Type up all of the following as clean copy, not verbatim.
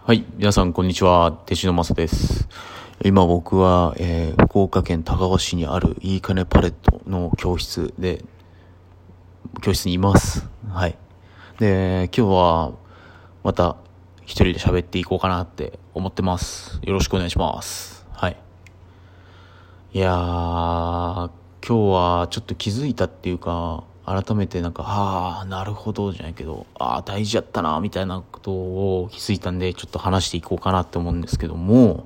はい、皆さんこんにちは。手篠正です。今僕は、福岡県田川市にあるいいかねパレットの教室にいます。はい。で、今日はまた一人で喋っていこうかなって思ってます。よろしくお願いします。はい。いやー、今日はちょっと気づいたっていうか、改めてなるほどじゃないけど、大事やったな、みたいなことを気づいたんで、ちょっと話していこうかなって思うんですけども、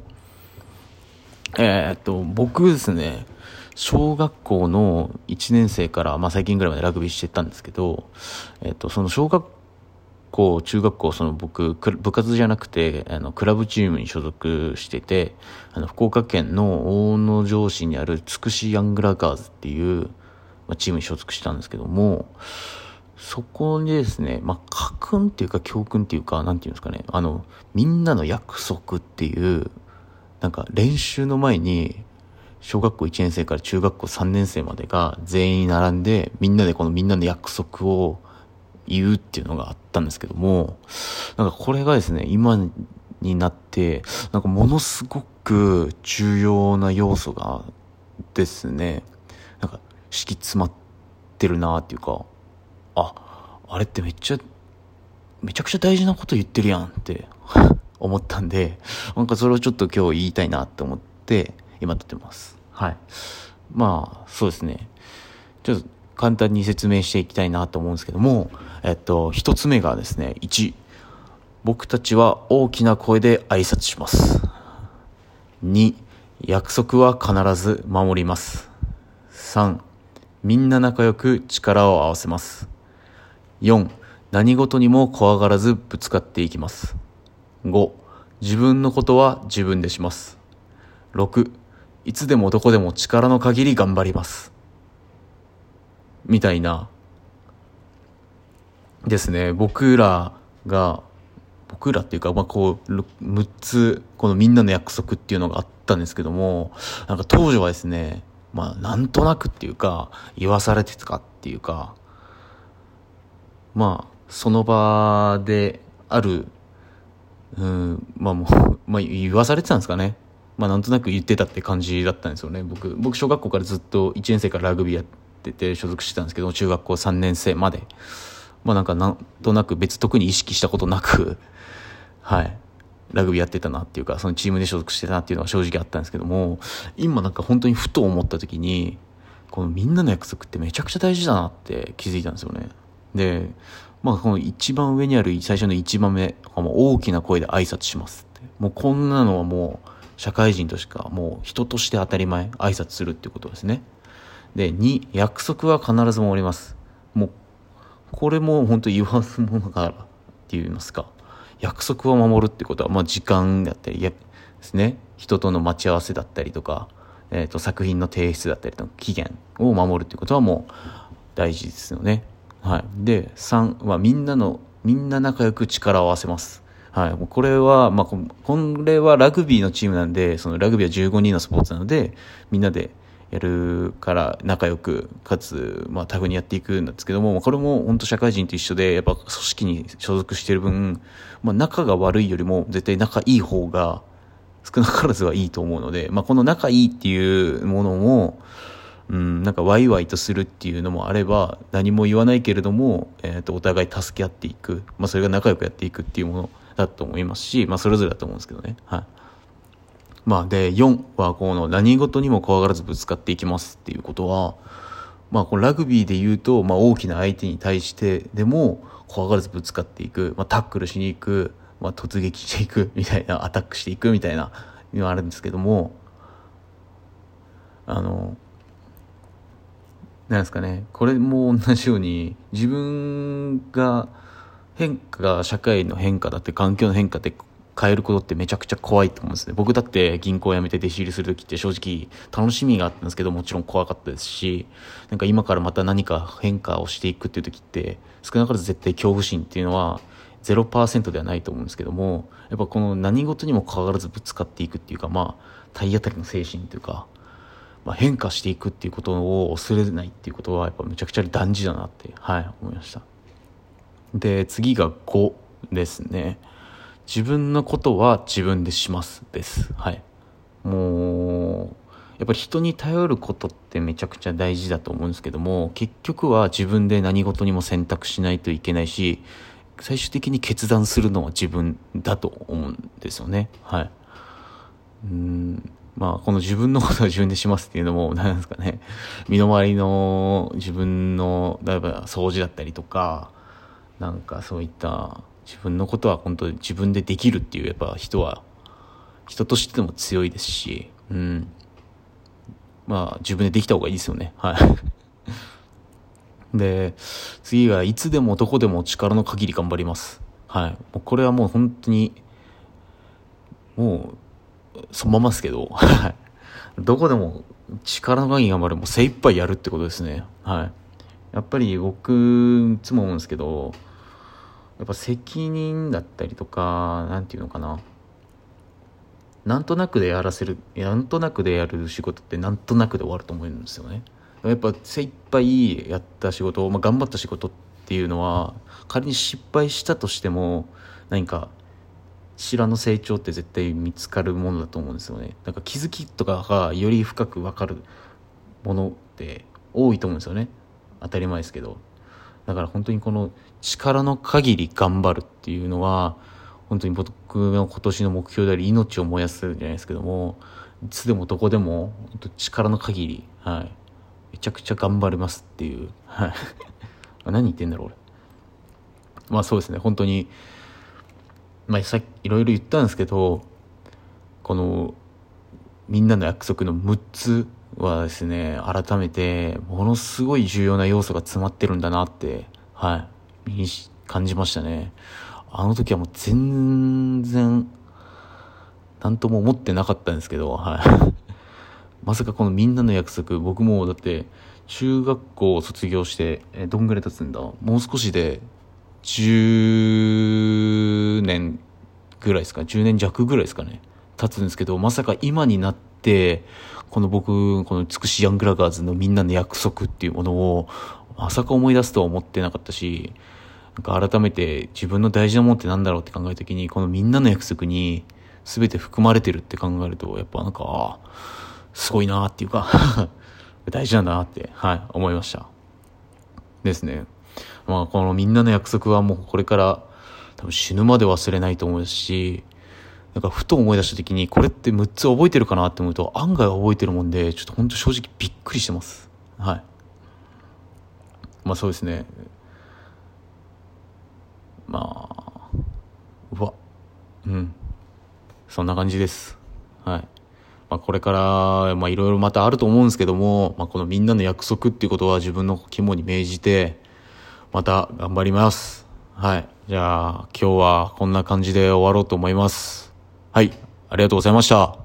僕ですね、小学校の1年生から、最近ぐらいまでラグビーしてたんですけど、その小学校、中学校、僕、部活じゃなくて、クラブチームに所属してて、福岡県の大野城市にあるつくしヤングラガーズっていう、チームに所属したんですけども、そこにですね、家訓っていうか教訓っていうか、なんていうんですかね、みんなの約束っていう、練習の前に、小学校1年生から中学校3年生までが全員並んで、みんなでこのみんなの約束を言うっていうのがあったんですけども、これがですね、今になって、ものすごく重要な要素がですね、敷き詰まってるなっていうか、あれってめちゃくちゃ大事なこと言ってるやんって思ったんで、それをちょっと今日言いたいなって思って今撮ってます。はい。そうですね。ちょっと簡単に説明していきたいなと思うんですけども、一つ目がですね、1、僕たちは大きな声で挨拶します。2、約束は必ず守ります。3、みんな仲良く力を合わせます。4、何事にも怖がらずぶつかっていきます。5、自分のことは自分でします。6、いつでもどこでも力の限り頑張ります。みたいなですね、僕らっていうか、6つ、このみんなの約束っていうのがあったんですけども、当時はですね、なんとなくっていうか、言わされてたっていうか、その場である、言わされてたんですかね。なんとなく言ってたって感じだったんですよね。僕小学校からずっと1年生からラグビーやってて所属してたんですけど、中学校3年生まで。なんとなく特に意識したことなく、はい。ラグビーやってたなっていうか、そのチームで所属してたなっていうのは正直あったんですけども、今本当にふと思った時に、このみんなの約束ってめちゃくちゃ大事だなって気づいたんですよね。で、この一番上にある最初の一番目、大きな声で挨拶しますって。もうこんなのはもう社会人としかもう人として当たり前、挨拶するっていうことですね。で、2、約束は必ず守ります。もう、これも本当言わすものからって言いますか。約束を守るってことは、時間だったりですね。人との待ち合わせだったりとか、作品の提出だったりとか、期限を守るってことはもう大事ですよね。はい。で、3はみんな仲良く力を合わせます。はい。これは、これはラグビーのチームなんで、そのラグビーは15人のスポーツなので、みんなでやるから仲良く、かつ、タフにやっていくんですけども、これも本当社会人と一緒で、やっぱ組織に所属している分、仲が悪いよりも絶対仲いい方が少なからずはいいと思うので、この仲いいっていうものも、ワイワイとするっていうのもあれば、何も言わないけれども、お互い助け合っていく。それが仲良くやっていくっていうものだと思いますし、それぞれだと思うんですけどね。はい。で、4はこの何事にも怖がらずぶつかっていきますっていうことは、このラグビーで言うと、大きな相手に対してでも怖がらずぶつかっていく、タックルしに行く、突撃していくみたいな、アタックしていくみたいなのがあるんですけども、なんですかね、これも同じように自分が社会の変化だって環境の変化って変えることってめちゃくちゃ怖いと思うんですね。僕だって銀行辞めて弟子入りする時って正直楽しみがあったんですけど、もちろん怖かったですし、今からまた何か変化をしていくっていう時って少なからず絶対恐怖心っていうのは0% ではないと思うんですけども、やっぱこの何事にも関わらずぶつかっていくっていうか、体当たりの精神というか、変化していくっていうことを恐れないっていうことはやっぱめちゃくちゃ大事だなって、思いました。で、次が5ですね。 自分のことは自分でしますです。はい。もう、やっぱり人に頼ることってめちゃくちゃ大事だと思うんですけども、結局は自分で何事にも選択しないといけないし、最終的に決断するのは自分だと思うんですよね。はい。まあ、この自分のことは自分でしますっていうのも、なんですかね、身の回りの自分の、例えば掃除だったりとか、なんかそういった自分のことは本当に自分でできるっていう、やっぱ人としても強いですし、まあ自分でできた方がいいですよね。はい。で、次がいつでもどこでも力の限り頑張ります。はい。もうこれはもう本当に、もう、そのままですけど、はい。どこでも力の限り頑張る、もう精一杯やるってことですね。はい。やっぱり僕、いつも思うんですけど、やっぱ責任だったりとか、なんていうのかな。なんとなくでやる仕事ってなんとなくで終わると思うんですよね。やっぱ精一杯やった仕事、頑張った仕事っていうのは、仮に失敗したとしても、何か知らぬ成長って絶対見つかるものだと思うんですよね。なんか気づきとかがより深く分かるものって多いと思うんですよね。当たり前ですけど。だから本当にこの力の限り頑張るっていうのは、本当に僕の今年の目標であり、命を燃やすじゃないですけども、いつでもどこでも本当力の限り、はい、めちゃくちゃ頑張れますっていう、はい。何言ってんだろう俺。まあそうですね、本当に、さっきいろいろ言ったんですけど、このみんなの約束の6つはですね、改めてものすごい重要な要素が詰まってるんだなって、はい、感じましたね。あの時はもう全然なんとも思ってなかったんですけど、はい。まさかこのみんなの約束、僕もだって中学校を卒業して、どんぐらい経つんだ、もう少しで10年ぐらいですか、10年弱ぐらいですかね、経つんですけど、まさか今になってこの美しいヤングラガーズのみんなの約束っていうものをまさか思い出すとは思ってなかったし、なんか改めて自分の大事なものってなんだろうって考えた時に、このみんなの約束に全て含まれてるって考えると、やっぱなんかすごいなっていうか大事なんだなって、はい、思いましたですね。まあこのみんなの約束はもうこれから多分死ぬまで忘れないと思うし、なんかふと思い出した時にこれって6つ覚えてるかなって思うと案外覚えてるもんで、ちょっと本当正直びっくりしてます。はい。まあそうですね。まあ、うわ、そんな感じです。はい。これから、いろいろまたあると思うんですけども、このみんなの約束っていうことは自分の肝に銘じて、また頑張ります。はい。じゃあ、今日はこんな感じで終わろうと思います。はい。ありがとうございました。